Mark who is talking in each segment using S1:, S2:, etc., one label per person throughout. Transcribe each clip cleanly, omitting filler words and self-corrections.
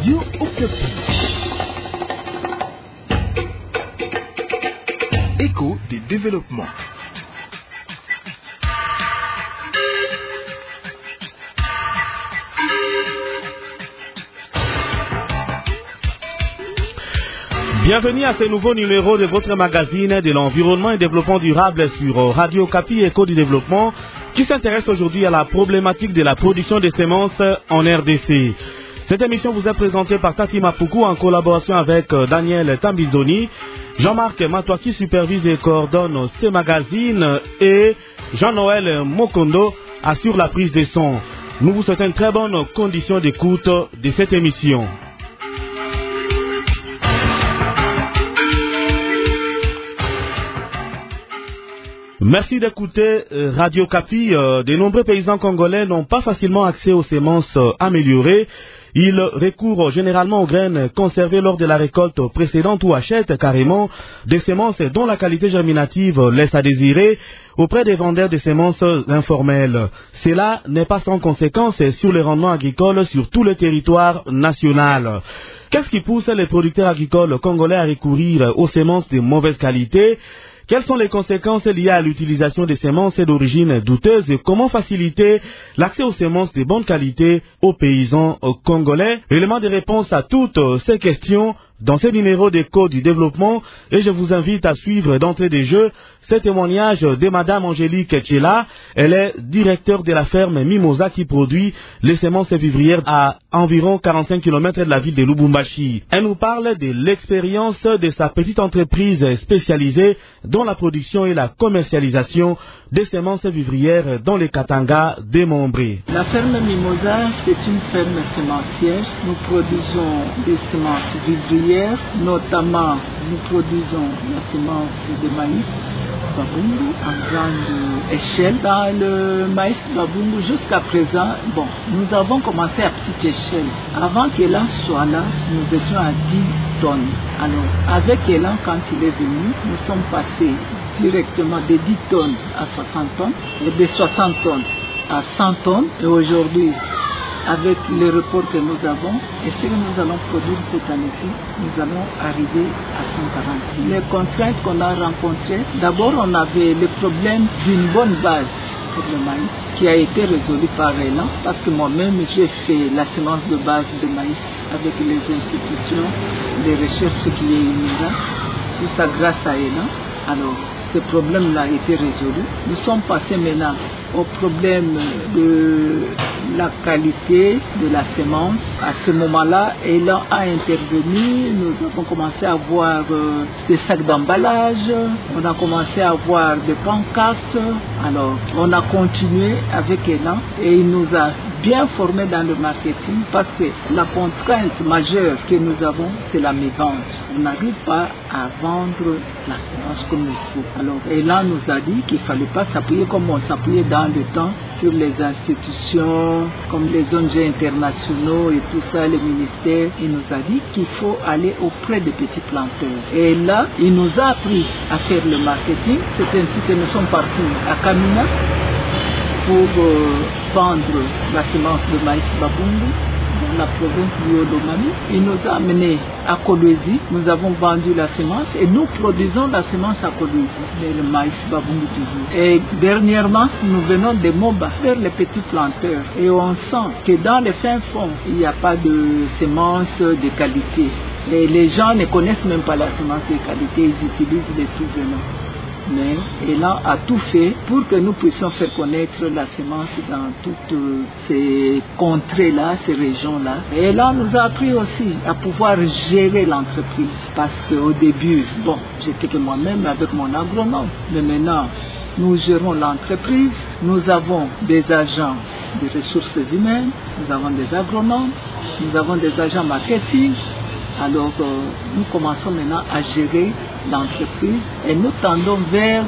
S1: Radio Okapi. Écho des développements.
S2: Bienvenue à ce nouveau numéro de votre magazine de l'environnement et développement durable sur Radio Okapi Écho du développement qui s'intéresse aujourd'hui à la problématique de la production de semences en RDC. Cette émission vous est présentée par Tati Mapuku en collaboration avec Daniel Tambizoni, Jean-Marc Matoua qui supervise et coordonne ce magazine et Jean-Noël Mokondo assure la prise de son. Nous vous souhaitons une très bonne condition d'écoute de cette émission. Merci d'écouter Radio Okapi. De nombreux paysans congolais n'ont pas facilement accès aux semences améliorées. Ils recourent généralement aux graines conservées lors de la récolte précédente ou achètent carrément des semences dont la qualité germinative laisse à désirer auprès des vendeurs de semences informelles. Cela n'est pas sans conséquence sur les rendements agricoles sur tout le territoire national. Qu'est-ce qui pousse les producteurs agricoles congolais à recourir aux semences de mauvaise qualité ? Quelles sont les conséquences liées à l'utilisation des semences d'origine douteuse et comment faciliter l'accès aux semences de bonne qualité aux paysans congolais? Élément de réponse à toutes ces questions dans ce numéro d'Écho du développement et je vous invite à suivre d'entrée des jeux ce témoignage de Madame Angélique Tchela. Elle est directeur de la ferme Mimosa qui produit les semences vivrières à environ 45 km de la ville de Lubumbashi. Elle nous parle de l'expérience de sa petite entreprise spécialisée dans la production et la commercialisation des semences vivrières dans les Katanga démembrés.
S3: La ferme Mimosa, c'est une ferme sémencière. Nous produisons des semences vivrières, notamment nous produisons la semence de maïs Babungu en grande échelle. Dans le maïs Babungu, jusqu'à présent, nous avons commencé à petite échelle. Avant qu'Elan soit là, nous étions à 10 tonnes. Alors, avec Elan, quand il est venu, nous sommes passés directement de 10 tonnes à 60 tonnes et de 60 tonnes à 100 tonnes. Et aujourd'hui, avec les reports que nous avons et ce que nous allons produire cette année-ci, nous allons arriver à 140. Les contraintes qu'on a rencontrées, d'abord on avait le problème d'une bonne base pour le maïs qui a été résolu par Elan parce que moi-même j'ai fait la semence de base de maïs avec les institutions de recherche qui est INIRA, tout ça grâce à Elan. Alors, ce problème-là a été résolu. Nous sommes passés maintenant au problème de la qualité de la semence. À ce moment-là, Elan a intervenu. Nous avons commencé à voir des sacs d'emballage. On a commencé à voir des pancartes. Alors, on a continué avec Elan et il nous a bien formés dans le marketing parce que la contrainte majeure que nous avons, c'est la mévente. On n'arrive pas à vendre la semence comme il faut. Alors, Elan nous a dit qu'il ne fallait pas s'appuyer comme on s'appuyait dans le temps sur les institutions, comme les ONG internationaux et tout ça, les ministères. Il nous a dit qu'il faut aller auprès des petits planteurs. Et là, il nous a appris à faire le marketing. C'est ainsi que nous sommes partis à Kamina pour vendre la semence de maïs Babungu dans la province du Haut-Lomami. Il nous a amenés à Kolwezi. Nous avons vendu la semence et nous produisons la semence à Kolwezi, mais le maïs Babungu toujours. Et dernièrement, nous venons de Moba vers les petits planteurs et on sent que dans les fins fonds, il n'y a pas de semence de qualité. Et les gens ne connaissent même pas la semence de qualité, ils utilisent les tout venants. Mais Elan a tout fait pour que nous puissions faire connaître la semence dans toutes ces contrées-là, ces régions-là. Et Elan nous a appris aussi à pouvoir gérer l'entreprise. Parce qu'au début, j'étais que moi-même avec mon agronome. Mais maintenant, nous gérons l'entreprise. Nous avons des agents de ressources humaines, nous avons des agronomes, nous avons des agents marketing. Alors, nous commençons maintenant à gérer l'entreprise et nous tendons vers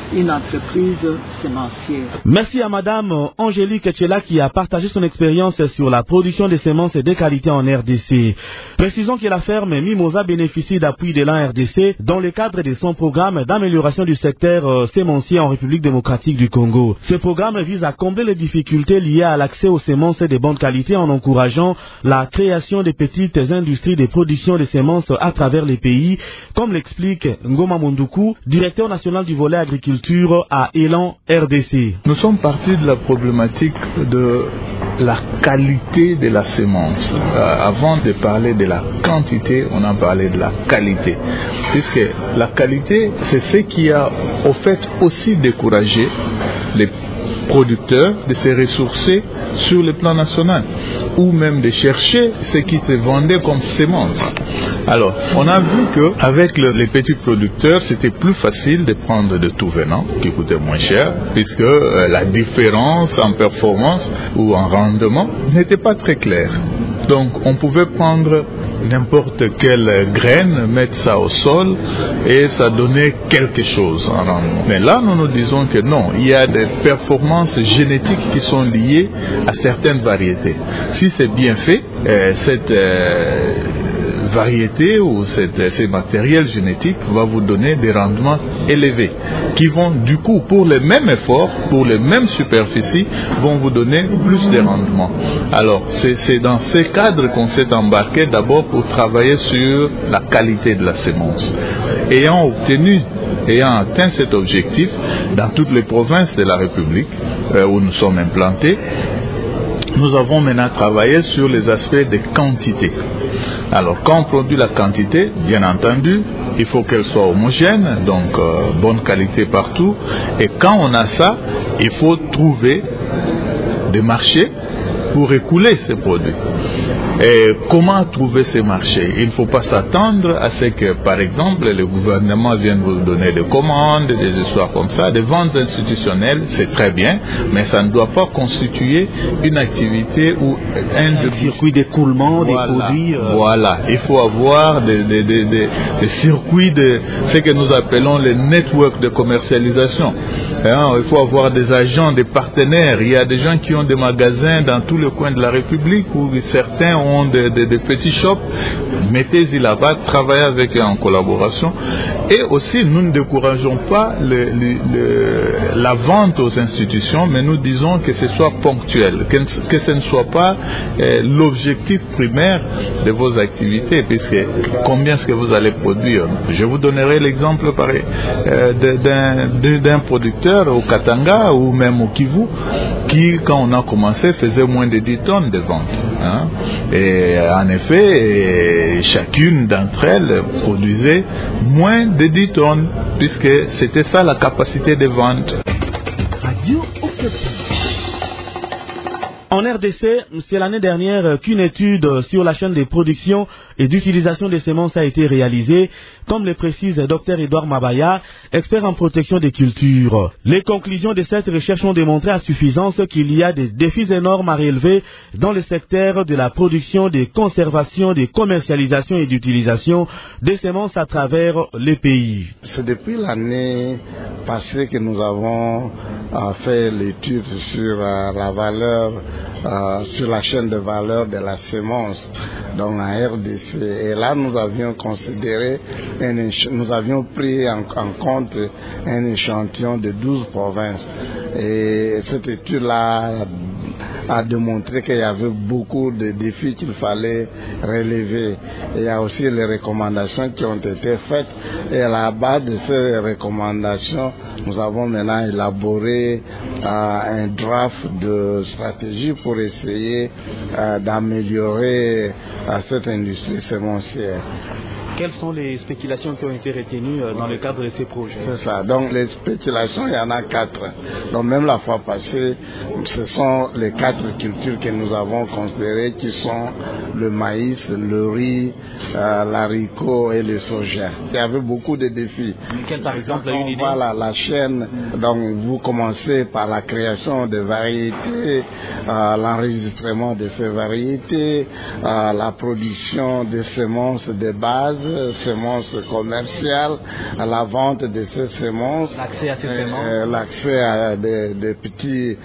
S3: une entreprise sémencière.
S2: Merci à Madame Angélique Tchela qui a partagé son expérience sur la production des semences de qualité en RDC. Précisons que la ferme Mimosa bénéficie d'appui de la RDC dans le cadre de son programme d'amélioration du secteur sémencier en République démocratique du Congo. Ce programme vise à combler les difficultés liées à l'accès aux semences de bonne qualité en encourageant la création de petites industries de production de semences à travers les pays, comme l'explique Ngoma Mondoukou, directeur national du volet agriculture à Elan RDC.
S4: Nous sommes partis de la problématique de la qualité de la semence. Avant de parler de la quantité, on a parlé de la qualité. Puisque la qualité, c'est ce qui a au fait aussi découragé les producteurs de se ressourcer sur le plan national ou même de chercher ce qui se vendait comme semence. Alors, on a vu qu'avec les petits producteurs, c'était plus facile de prendre de tout venant qui coûtait moins cher puisque la différence en performance ou en rendement n'était pas très claire. Donc, on pouvait prendre n'importe quelle graine, mettre ça au sol et ça donnait quelque chose en rendement. Mais là, nous disons que non, il y a des performances génétiques qui sont liées à certaines variétés. Si c'est bien fait, cette variété ou ces matériels génétiques va vous donner des rendements élevés qui vont du coup pour les mêmes efforts, pour les mêmes superficies, vont vous donner plus de rendements. Alors c'est dans ces cadres qu'on s'est embarqué d'abord pour travailler sur la qualité de la semence. Ayant atteint cet objectif dans toutes les provinces de la République où nous sommes implantés, nous avons maintenant travaillé sur les aspects de quantité. Alors, quand on produit la quantité, bien entendu, il faut qu'elle soit homogène, donc bonne qualité partout. Et quand on a ça, il faut trouver des marchés pour écouler ces produits. Et comment trouver ces marchés? Il ne faut pas s'attendre à ce que, par exemple, le gouvernement vienne vous donner des commandes, des histoires comme ça. Des ventes institutionnelles, c'est très bien, mais ça ne doit pas constituer une activité ou un
S2: circuit d'écoulement des produits.
S4: Voilà, il faut avoir des circuits de ce que nous appelons les networks de commercialisation. Il faut avoir des agents, des partenaires. Il y a des gens qui ont des magasins dans tous les coins de la République où certains ont des petits shops. Mettez-y là-bas, travaillez avec eux en collaboration. Et aussi, nous ne décourageons pas la vente aux institutions, mais nous disons que ce soit ponctuel, que ce ne soit pas l'objectif primaire de vos activités, puisque combien est-ce que vous allez produire? Je vous donnerai l'exemple d'un producteur au Katanga ou même au Kivu qui, quand on a commencé, faisait moins de 10 tonnes de vente. Et en effet, chacune d'entre elles produisait moins de 10 tonnes, puisque c'était ça la capacité de vente.
S1: Radio Okapi.
S2: En RDC, c'est l'année dernière qu'une étude sur la chaîne de production et d'utilisation des semences a été réalisée, comme le précise Dr Edouard Mabaya, expert en protection des cultures. Les conclusions de cette recherche ont démontré à suffisance qu'il y a des défis énormes à relever dans le secteur de la production, de conservation, de commercialisation et d'utilisation des semences à travers les pays.
S5: C'est depuis l'année passée que nous avons fait l'étude sur la valeur, sur la chaîne de valeur de la semence dans la RDC. Et là, nous avions considéré, nous avions pris en compte un échantillon de 12 provinces. Et cette étude-là a démontré qu'il y avait beaucoup de défis qu'il fallait relever. Et il y a aussi les recommandations qui ont été faites. Et à la base de ces recommandations, nous avons maintenant élaboré un draft de stratégie pour essayer d'améliorer cette industrie sémencière.
S2: Quelles sont les spéculations qui ont été retenues dans le cadre de ces projets?
S5: C'est ça. Donc les spéculations, il y en a 4. Donc même la fois passée, ce sont les 4 cultures que nous avons considérées qui sont le maïs, le riz, l'haricot et le soja. Il y avait beaucoup de défis.
S2: Quel par exemple une idée?
S5: Voilà, la chaîne. Donc vous commencez par la création de variétés, l'enregistrement de ces variétés, la production de semences de base, semences commerciales, à la vente de ces semences,
S6: l'accès à ces semences,
S5: l'accès à des petits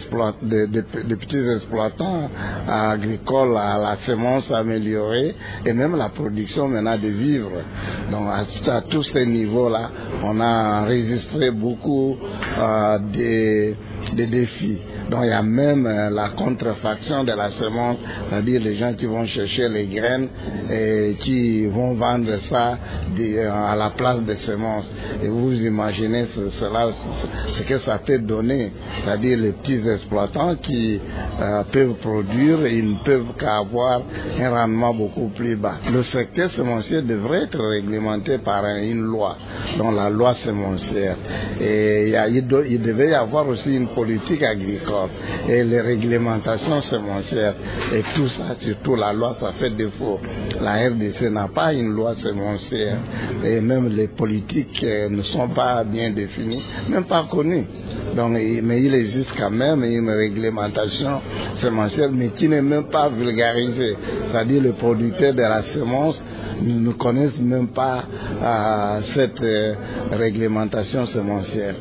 S5: exploitants agricoles à la semence améliorée et même la production maintenant de vivres. Donc à tous ces niveaux-là, on a enregistré beaucoup de défis. Donc il y a même la contrefaction de la semence, c'est-à-dire les gens qui vont chercher les graines et qui vont vendre ça à la place des semences. Et vous imaginez ce que ça peut donner, c'est-à-dire les petits exploitants qui peuvent produire et ils ne peuvent qu'avoir un rendement beaucoup plus bas. Le secteur semencier devrait être réglementé par une loi, donc la loi semencière. Et il devait y avoir aussi une politique agricole et les réglementations semencières et tout ça, surtout la loi, ça fait défaut. La RDC n'a pas une loi semencière et même les politiques ne sont pas bien définies, même pas connues. Donc, mais il existe quand même une réglementation semencière, mais qui n'est même pas vulgarisée. C'est-à-dire les producteurs de la semence ne connaissent même pas cette réglementation semencière.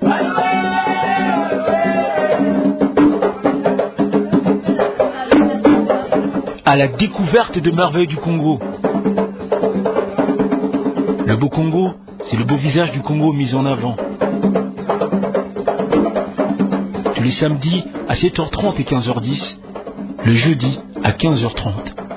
S6: À la découverte de merveilles du Congo. Le beau Congo, c'est le beau visage du Congo mis en avant. Tous les samedis à 7h30 et 15h10, le jeudi à 15h30.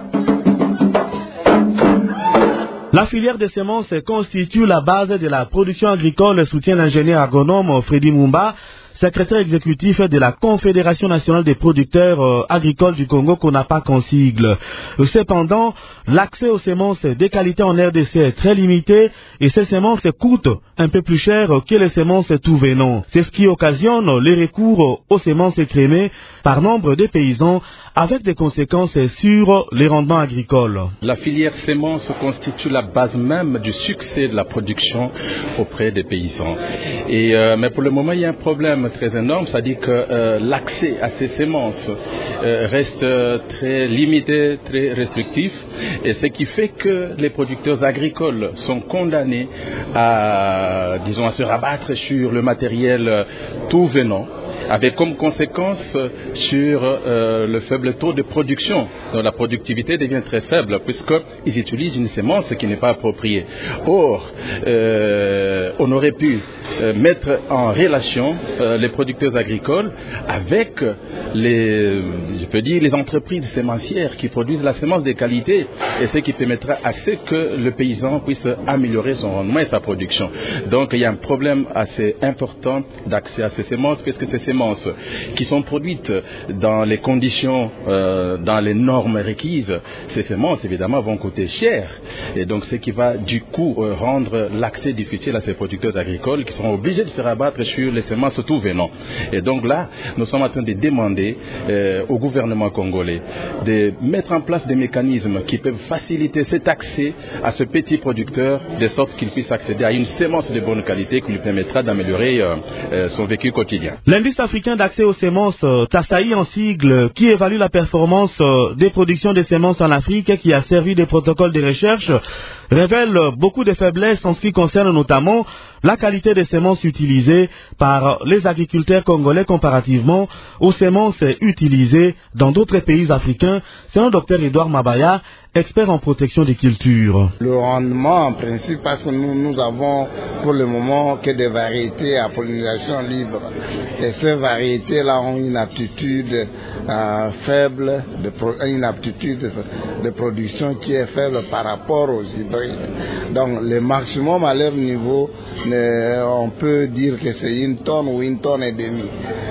S2: La filière des semences constitue la base de la production agricole, soutient l'ingénieur agronome Freddy Mumba, secrétaire exécutif de la Confédération nationale des producteurs agricoles du Congo, qu'on n'a pas qu'en sigle. Cependant, l'accès aux semences de qualité en RDC est très limité et ces semences coûtent un peu plus cher que les semences tout venant. C'est ce qui occasionne les recours aux semences écrémées par nombre de paysans avec des conséquences sur les rendements agricoles.
S7: La filière semences constitue la base même du succès de la production auprès des paysans. Mais pour le moment, il y a un problème très énorme, c'est-à-dire que l'accès à ces semences reste très limité, très restrictif, et ce qui fait que les producteurs agricoles sont condamnés à se rabattre sur le matériel tout venant, avec comme conséquence sur le faible taux de production. Donc la productivité devient très faible puisqu'ils utilisent une semence qui n'est pas appropriée. Or, on aurait pu mettre en relation les producteurs agricoles avec les entreprises sémencières qui produisent la semence de qualité, et ce qui permettra à ce que le paysan puisse améliorer son rendement et sa production. Donc il y a un problème assez important d'accès à ces semences, puisque ces semences qui sont produites dans les conditions, dans les normes requises, ces semences évidemment vont coûter cher, et donc ce qui va du coup rendre l'accès difficile à ces producteurs agricoles qui seront obligés de se rabattre sur les semences tout venant. Et donc là, nous sommes en train de demander au gouvernement congolais de mettre en place des mécanismes qui peuvent faciliter cet accès à ce petit producteur, de sorte qu'il puisse accéder à une semence de bonne qualité qui lui permettra d'améliorer son vécu quotidien.
S2: L'indice africain d'accès aux semences, TASAI en sigle, qui évalue la performance des productions de semences en Afrique et qui a servi des protocoles de recherche, révèle beaucoup de faiblesses en ce qui concerne notamment la qualité des semences utilisées par les agriculteurs congolais comparativement aux semences utilisées dans d'autres pays africains, selon Dr Edouard Mabaya, expert en protection des cultures.
S5: Le rendement, en principe, parce que nous avons pour le moment que des variétés à pollinisation libre. Et ces variétés-là ont une aptitude faible, une aptitude de production qui est faible par rapport aux hybrides. Donc, le maximum à leur niveau, on peut dire que c'est 1 tonne ou 1 tonne et demie.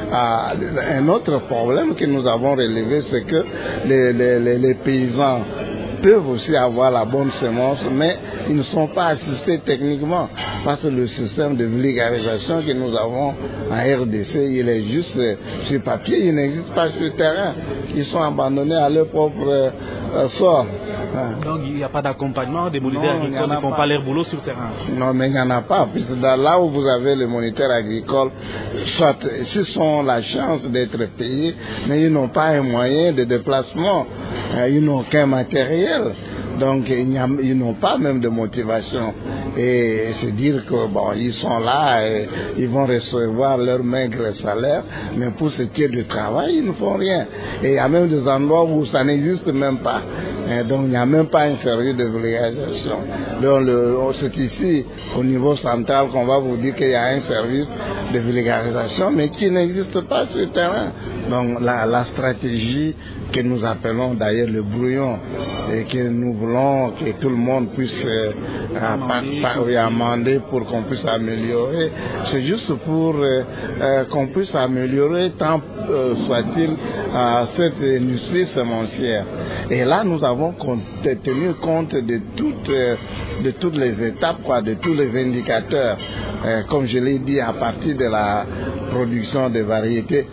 S5: Un autre problème que nous avons relevé, c'est que les paysans peuvent aussi avoir la bonne semence, mais ils ne sont pas assistés techniquement, parce que le système de vulgarisation que nous avons en RDC, il est juste sur papier, il n'existe pas sur le terrain. Ils sont abandonnés à leur propre sort.
S6: Donc il n'y a pas d'accompagnement, des moniteurs agricoles ne font pas leur boulot sur le terrain.
S5: Non, mais il n'y en a pas, puisque là où vous avez les moniteurs agricoles, soit s'ils ont la chance d'être payés, mais ils n'ont pas un moyen de déplacement, ils n'ont qu'un matériel. Donc ils n'ont pas même de motivation. Et c'est dire que bon, ils sont là et ils vont recevoir leur maigre salaire, mais pour ce qui est du travail, ils ne font rien. Et il y a même des endroits où ça n'existe même pas. Et donc il n'y a même pas un service de vulgarisation. Donc c'est ici, au niveau central, qu'on va vous dire qu'il y a un service de vulgarisation, mais qui n'existe pas sur le terrain. Donc la stratégie que nous appelons d'ailleurs le brouillon, et que nous voulons que tout le monde puisse amender pour qu'on puisse améliorer, c'est juste pour qu'on puisse améliorer tant soit-il cette industrie sémencière. Et là nous avons tenu compte de toutes les étapes, de tous les indicateurs, comme je l'ai dit, à partir de la production de variétés.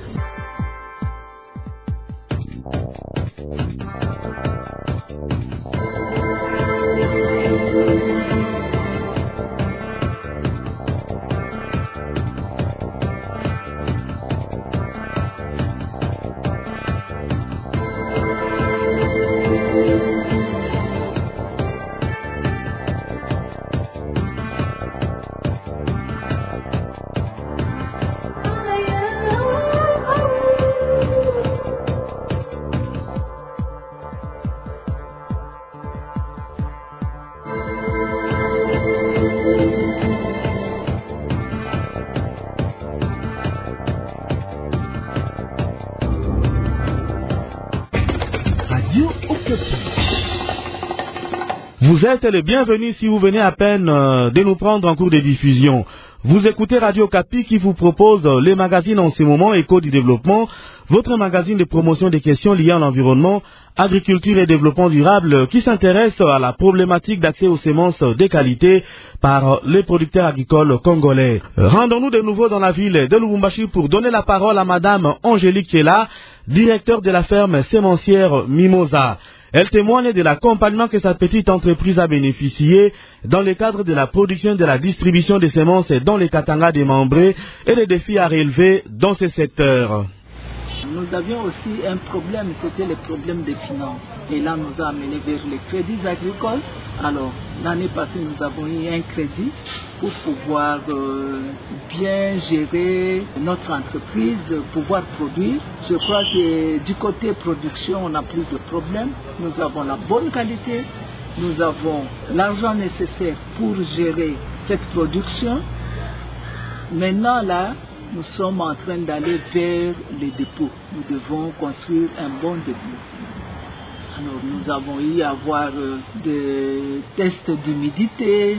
S2: Vous êtes les bienvenus si vous venez à peine de nous prendre en cours de diffusion. Vous écoutez Radio Kapi qui vous propose les magazines en ce moment Éco du développement, votre magazine de promotion des questions liées à l'environnement, agriculture et développement durable qui s'intéresse à la problématique d'accès aux semences de qualité par les producteurs agricoles congolais. Rendons-nous de nouveau dans la ville de Lubumbashi pour donner la parole à Madame Angélique Tchela, directeur de la ferme sémencière Mimosa. Elle témoigne de l'accompagnement que sa petite entreprise a bénéficié dans le cadre de la production et de la distribution des semences dans les Katanga démembrés et les défis à relever dans ce secteur.
S3: Nous avions aussi un problème, c'était le problème des finances. Et là, nous a amené vers les crédits agricoles. Alors, l'année passée, nous avons eu un crédit pour pouvoir bien gérer notre entreprise, pouvoir produire. Je crois que du côté production, on n'a plus de problème. Nous avons la bonne qualité, nous avons l'argent nécessaire pour gérer cette production. Maintenant, là, nous sommes en train d'aller vers les dépôts. Nous devons construire un bon dépôt. Alors, nous avons eu à avoir des tests d'humidité,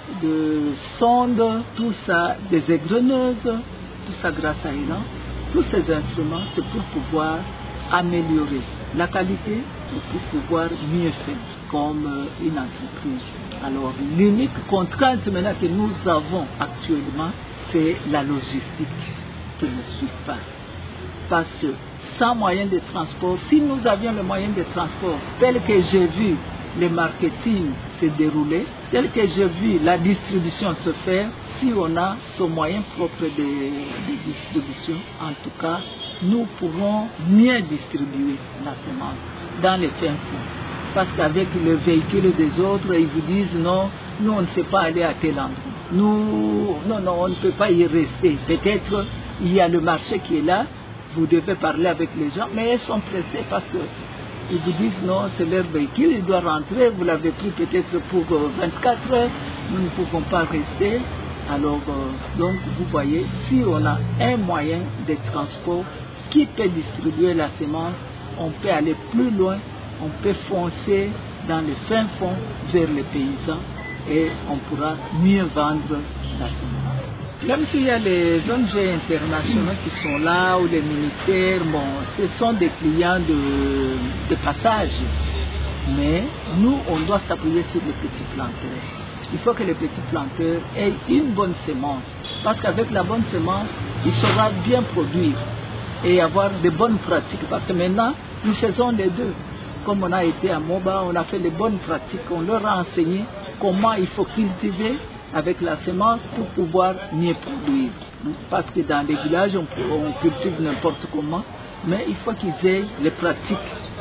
S3: de sondes, tout ça, des égreneuses, tout ça grâce à Elan. Tous ces instruments, c'est pour pouvoir améliorer la qualité et pour pouvoir mieux faire comme une entreprise. Alors, l'unique contrainte maintenant que nous avons actuellement, c'est la logistique qui ne suit pas. Parce que sans moyen de transport, si nous avions le moyen de transport tel que j'ai vu le marketing se dérouler, tel que j'ai vu la distribution se faire, si on a ce moyen propre de distribution, en tout cas, nous pourrons mieux distribuer la semence dans les fins fonds. Parce qu'avec le véhicule des autres, ils vous disent non, nous on ne sait pas aller à tel endroit. Non, on ne peut pas y rester. Peut-être il y a le marché qui est là, vous devez parler avec les gens, mais ils sont pressés parce qu'ils vous disent non, c'est leur véhicule, il doit rentrer, vous l'avez pris peut-être pour 24 heures, nous ne pouvons pas rester. Alors, donc vous voyez, si on a un moyen de transport qui peut distribuer la semence, on peut aller plus loin, on peut foncer dans les fins fonds vers les paysans et on pourra mieux vendre la semence. Même s'il y a les ONG internationaux qui sont là ou les ministères, bon, ce sont des clients de passage. Mais nous, on doit s'appuyer sur les petits planteurs. Il faut que les petits planteurs aient une bonne semence. Parce qu'avec la bonne semence, il saura bien produire et avoir de bonnes pratiques. Parce que maintenant, nous faisons les deux. Comme on a été à Moba, on a fait les bonnes pratiques. On leur a enseigné comment il faut cultiver avec la semence pour pouvoir mieux produire. Parce que dans les villages, on cultive n'importe comment, mais il faut qu'ils aient les pratiques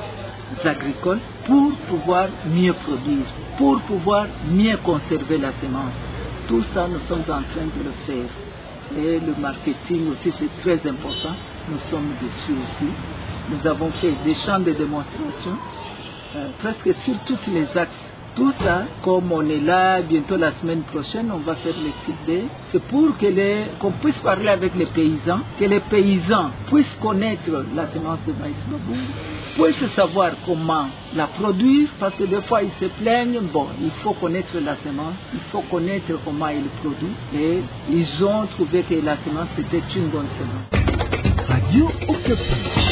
S3: agricoles pour pouvoir mieux produire, pour pouvoir mieux conserver la semence. Tout ça, nous sommes en train de le faire. Et le marketing aussi, c'est très important. Nous sommes dessus aussi. Nous avons fait des champs de démonstration, presque sur tous les axes. Tout ça, comme on est là, bientôt la semaine prochaine, on va faire les types D. C'est pour qu'on puisse parler avec les paysans, que les paysans puissent connaître la semence de maïs Babungu, puissent savoir comment la produire, parce que des fois ils se plaignent, il faut connaître la semence, il faut connaître comment ils produisent, et ils ont trouvé que la semence c'était une bonne semence.
S1: Radio Okapi.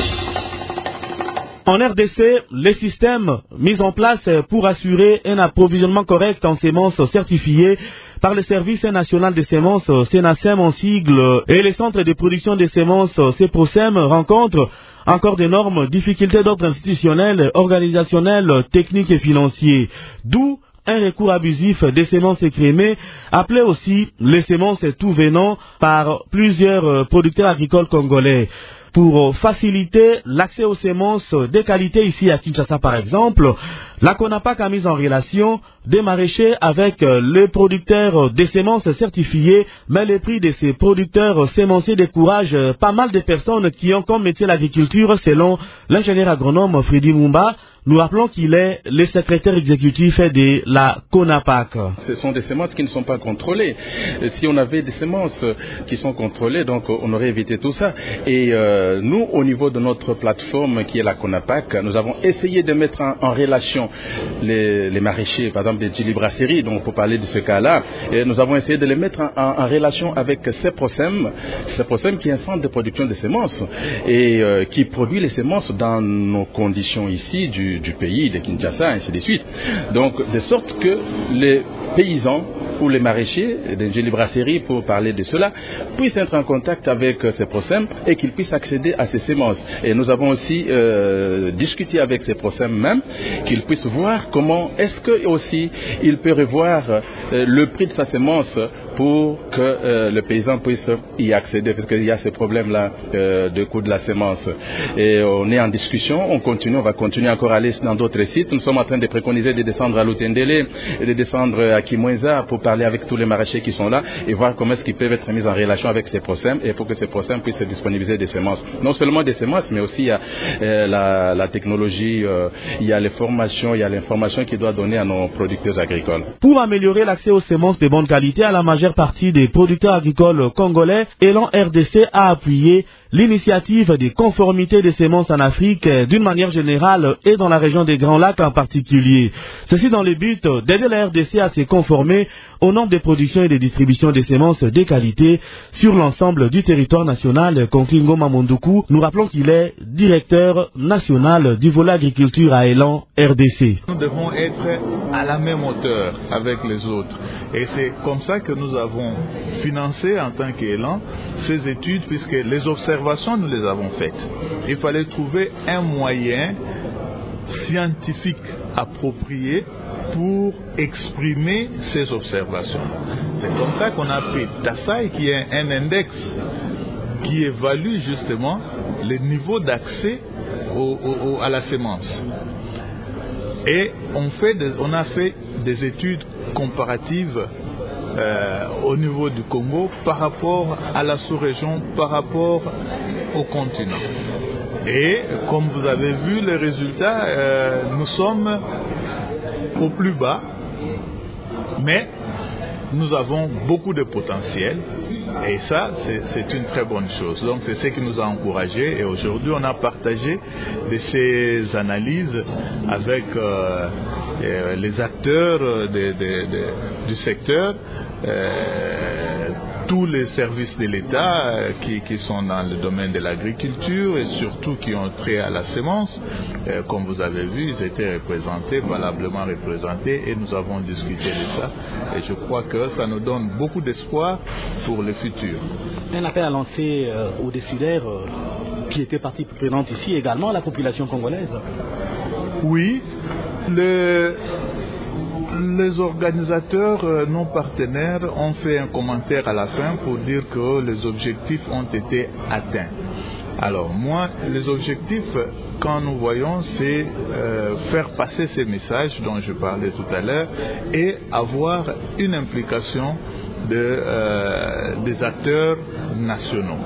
S2: En RDC, les systèmes mis en place pour assurer un approvisionnement correct en semences certifiées par le Service national des semences, SENASEM en sigle, et les centres de production des semences, CEPROSEM, rencontrent encore d'énormes difficultés d'ordre institutionnel, organisationnel, technique et financier. D'où un recours abusif des semences écrémées, appelé aussi les semences tout venant par plusieurs producteurs agricoles congolais. Pour faciliter l'accès aux semences de qualité ici à Kinshasa par exemple, la CONAPAC a mis en relation des maraîchers avec les producteurs de semences certifiées, mais les prix de ces producteurs sémenciers découragent pas mal de personnes qui ont comme métier l'agriculture, selon l'ingénieur agronome Freddy Mumba. Nous rappelons qu'il est le secrétaire exécutif de la CONAPAC.
S7: Ce sont des semences qui ne sont pas contrôlées. Si on avait des semences qui sont contrôlées, donc on aurait évité tout ça. Et nous, au niveau de notre plateforme qui est la CONAPAC, nous avons essayé de mettre en relation les maraîchers, par exemple des Djili Brasserie, donc pour parler de ce cas-là, et nous avons essayé de les mettre en relation avec CEPROSEM qui est un centre de production de semences et qui produit les semences dans nos conditions ici du pays, de Kinshasa, ainsi de suite. Donc, de sorte que les paysans ou les maraîchers de Djili Brasserie, pour parler de cela, puissent être en contact avec CEPROSEM et qu'ils puissent accéder à ces semences. Et nous avons aussi discuté avec CEPROSEM même, qu'ils puissent voir comment est-ce que aussi il peut revoir le prix de sa semence pour que le paysan puisse y accéder, parce qu'il y a ce problème-là de coût de la semence. Et on est en discussion, on va continuer encore à aller dans d'autres sites. Nous sommes en train de préconiser de descendre à Lutendele et de descendre à Kimwenza pour parler avec tous les maraîchers qui sont là et voir comment est-ce qu'ils peuvent être mis en relation avec ces CEPROSEM et pour que ces CEPROSEM puissent disponibiliser des semences. Non seulement des semences, mais aussi il y a la technologie, il y a les formations, il y a l'information qu'il doit donner à nos producteurs agricoles.
S2: Pour améliorer l'accès aux semences de bonne qualité à la majeure partie des producteurs agricoles congolais, Elan RDC a appuyé l'initiative de conformité des semences en Afrique d'une manière générale et dans la région des Grands Lacs en particulier. Ceci dans le but d'aider la RDC à se conformer aux normes de production et de distribution des semences de qualité sur l'ensemble du territoire national. Konfingo Mamondoukou, nous rappelons qu'il est directeur national du volet agriculture à Elan RDC.
S4: Nous devons être à la même hauteur avec les autres. Et c'est comme ça que nous avons financé en tant qu'Elan ces études, puisque les observations, nous les avons faites. Il fallait trouver un moyen scientifique approprié pour exprimer ces observations. C'est comme ça qu'on a pris TASAI, qui est un index qui évalue justement les niveaux d'accès à la semence. Et on a fait des études comparatives au niveau du Congo par rapport à la sous-région, par rapport au continent. Et comme vous avez vu les résultats, nous sommes au plus bas, mais nous avons beaucoup de potentiel. Et ça, c'est une très bonne chose. Donc, c'est ce qui nous a encouragés. Et aujourd'hui, on a partagé de ces analyses avec les acteurs du secteur, tous les services de l'État qui sont dans le domaine de l'agriculture et surtout qui ont trait à la semence. Comme vous avez vu, ils étaient représentés, valablement représentés, et nous avons discuté de ça. Et je crois que ça nous donne beaucoup d'espoir pour le futur.
S2: Un appel à lancer aux décideurs qui étaient partie prenante ici, également à la population congolaise.
S4: Oui, les organisateurs non partenaires ont fait un commentaire à la fin pour dire que les objectifs ont été atteints. Alors moi, les objectifs quand nous voyons, c'est faire passer ces messages dont je parlais tout à l'heure et avoir une implication des acteurs nationaux.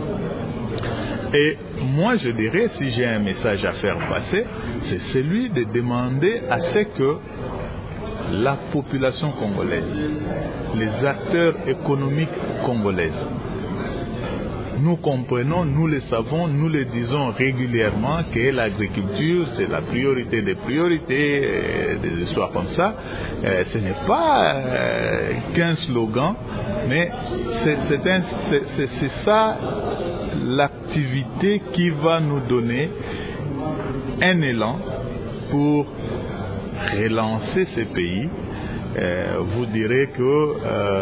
S4: Et moi, je dirais, si j'ai un message à faire passer, c'est celui de demander à ce que la population congolaise, les acteurs économiques congolais, nous comprenons, nous le savons, nous le disons régulièrement que l'agriculture, c'est la priorité des priorités, des histoires comme ça. Ce n'est pas qu'un slogan, mais c'est ça l'activité qui va nous donner un élan pour relancer ces pays. Vous direz que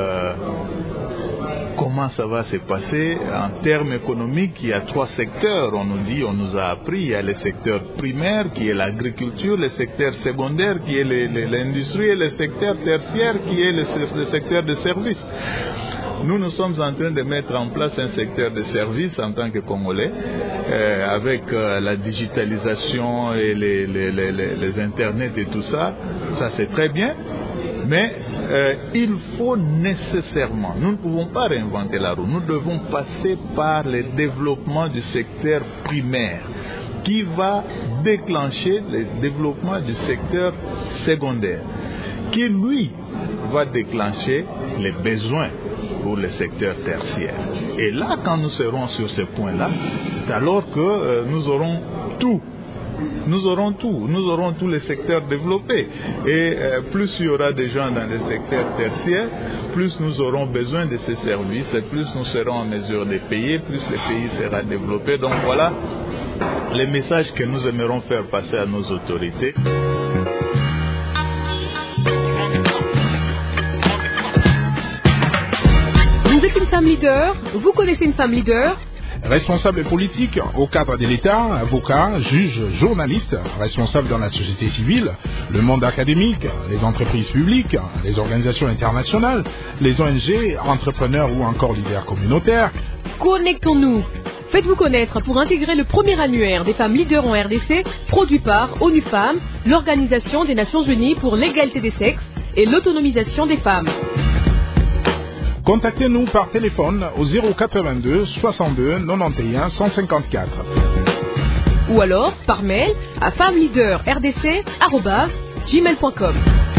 S4: comment ça va se passer en termes économiques? Il y a 3 secteurs, on nous a appris. Il y a le secteur primaire qui est l'agriculture, le secteur secondaire qui est l'industrie et le secteur tertiaire qui est le secteur de services. Nous sommes en train de mettre en place un secteur de services en tant que Congolais, avec la digitalisation et les internets et tout ça. Ça c'est très bien, mais il faut nécessairement, nous ne pouvons pas réinventer la roue, nous devons passer par le développement du secteur primaire qui va déclencher le développement du secteur secondaire qui lui va déclencher les besoins pour le secteur tertiaire. Et là, quand nous serons sur ce point-là, c'est alors que nous aurons tout. Nous aurons tous les secteurs développés. Et plus il y aura des gens dans les secteurs tertiaires, plus nous aurons besoin de ces services, et plus nous serons en mesure de payer, plus le pays sera développé. Donc voilà les messages que nous aimerons faire passer à nos autorités.
S1: Vous êtes une femme leader, vous connaissez une femme leader.
S8: Responsable politique au cadre de l'État, avocat, juge, journaliste, responsable dans la société civile, le monde académique, les entreprises publiques, les organisations internationales, les ONG, entrepreneurs ou encore leaders communautaires.
S1: Connectons-nous. Faites-vous connaître pour intégrer le premier annuaire des femmes leaders en RDC, produit par ONU Femmes, l'Organisation des Nations Unies pour l'égalité des sexes et l'autonomisation des femmes.
S8: Contactez-nous par téléphone au 082 62 91 154.
S1: Ou alors par mail à femmeleaderrdc@gmail.com.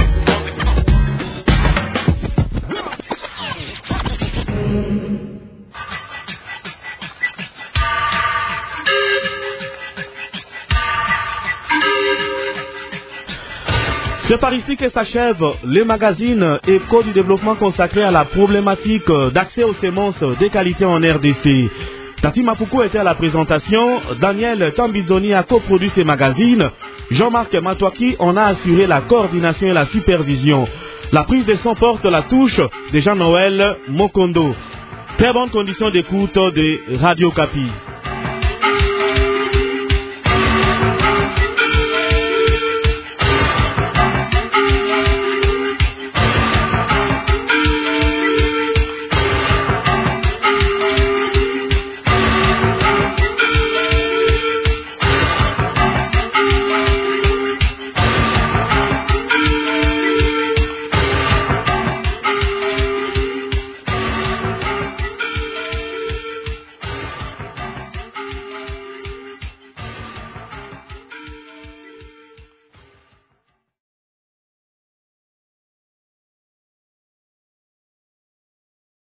S2: C'est par ici que s'achève le magazine Écho du développement consacré à la problématique d'accès aux semences de qualité en RDC. Tati Mapoukou était à la présentation, Daniel Tambizoni a coproduit ces magazines, Jean-Marc Matouaki en a assuré la coordination et la supervision. La prise de son porte la touche de Jean-Noël Mokondo. Très bonne condition d'écoute de Radio Kapi.